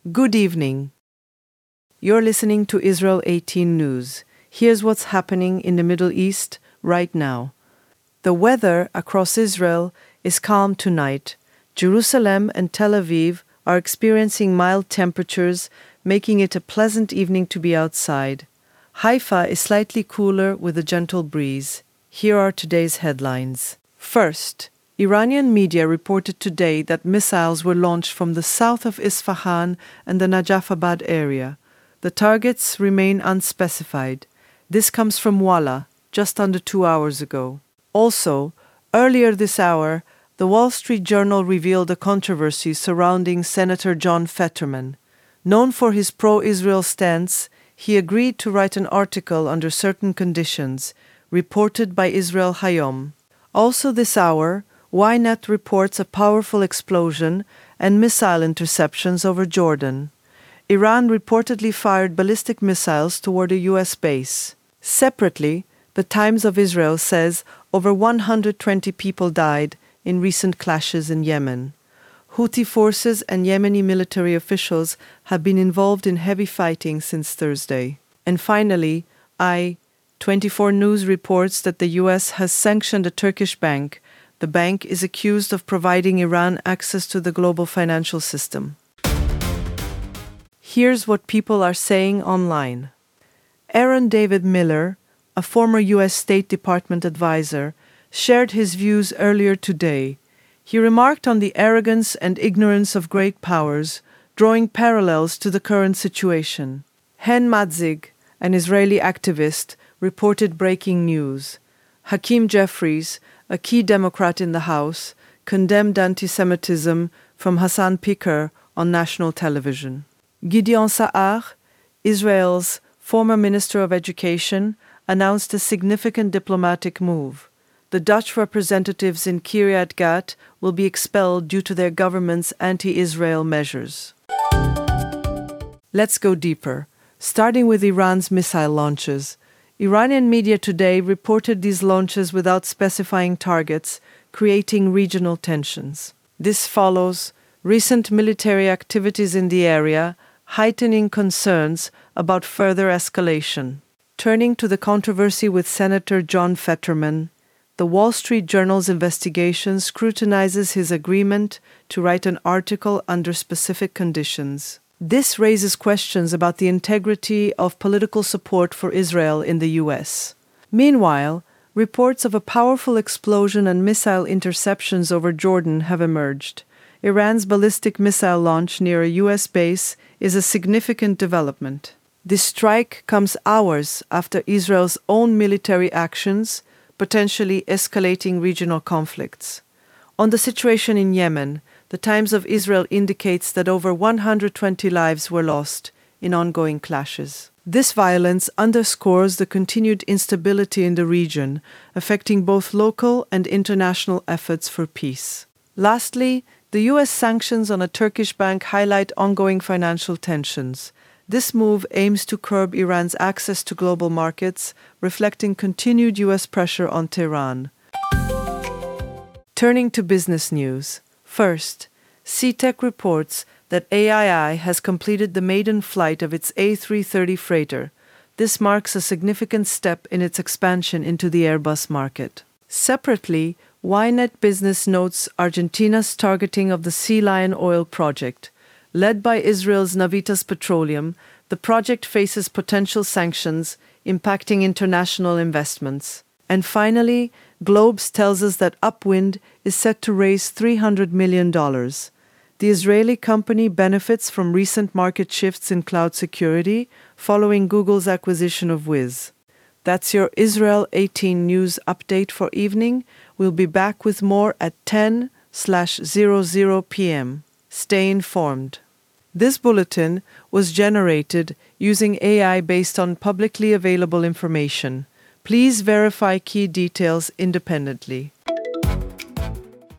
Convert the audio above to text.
Good evening. You're listening to Israel 18 News. Here's what's happening in the Middle East right now. The weather across Israel is calm tonight. Jerusalem and Tel Aviv are experiencing mild temperatures, making it a pleasant evening to be outside. Haifa is slightly cooler with a gentle breeze. Here are today's headlines. First, Iranian media reported today that missiles were launched from the south of Isfahan and the Najafabad area. The targets remain unspecified. This comes from Walla, just under 2 hours ago. Also, earlier this hour, the Wall Street Journal revealed a controversy surrounding Senator John Fetterman. Known for his pro-Israel stance, he agreed to write an article under certain conditions, reported by Israel Hayom. Also this hour, Ynet reports a powerful explosion and missile interceptions over Jordan. Iran reportedly fired ballistic missiles toward a U.S. base. Separately, the Times of Israel says over 120 people died in recent clashes in Yemen. Houthi forces and Yemeni military officials have been involved in heavy fighting since Thursday. And finally, I24 News reports that the U.S. has sanctioned a Turkish bank. The bank is accused of providing Iran access to the global financial system. Here's what people are saying online. Aaron David Miller, a former U.S. State Department advisor, shared his views earlier today. He remarked on the arrogance and ignorance of great powers, drawing parallels to the current situation. Hen Madzig, an Israeli activist, reported breaking news. Hakeem Jeffries, a key Democrat in the House, condemned anti-Semitism from Hassan Piker on national television. Gideon Sa'ar, Israel's former Minister of Education, announced a significant diplomatic move. The Dutch representatives in Kiryat Gat will be expelled due to their government's anti-Israel measures. Let's go deeper, starting with Iran's missile launches. Iranian media today reported these launches without specifying targets, creating regional tensions. This follows recent military activities in the area, heightening concerns about further escalation. Turning to the controversy with Senator John Fetterman, the Wall Street Journal's investigation scrutinizes his agreement to write an article under specific conditions. This raises questions about the integrity of political support for Israel in the U.S. Meanwhile, reports of a powerful explosion and missile interceptions over Jordan have emerged. Iran's ballistic missile launch near a U.S. base is a significant development. This strike comes hours after Israel's own military actions, potentially escalating regional conflicts. On the situation in Yemen, the Times of Israel indicates that over 120 lives were lost in ongoing clashes. This violence underscores the continued instability in the region, affecting both local and international efforts for peace. Lastly, the U.S. sanctions on a Turkish bank highlight ongoing financial tensions. This move aims to curb Iran's access to global markets, reflecting continued U.S. pressure on Tehran. Turning to business news. First, CTEC reports that AII has completed the maiden flight of its A330 freighter. This marks a significant step in its expansion into the Airbus market. Separately, Ynet Business notes Argentina's targeting of the Sea Lion oil project. Led by Israel's Navitas Petroleum, the project faces potential sanctions impacting international investments. And finally, Globes tells us that Upwind is set to raise $300 million. The Israeli company benefits from recent market shifts in cloud security following Google's acquisition of Wiz. That's your Israel 18 News update for evening. We'll be back with more at 10/00 p.m. Stay informed. This bulletin was generated using AI based on publicly available information. Please verify key details independently.